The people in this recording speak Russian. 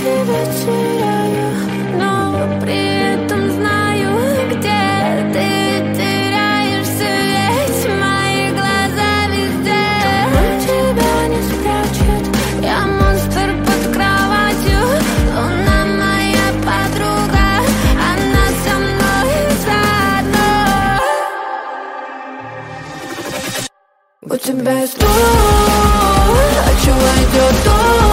тебя теряю, но при этом знаю, где ты теряешься. Ведь мои глаза везде. Туман тебя не спрячет, я монстр под кроватью. Луна моя подруга, она со мной заодно. У тебя есть то, от чего идет дождь.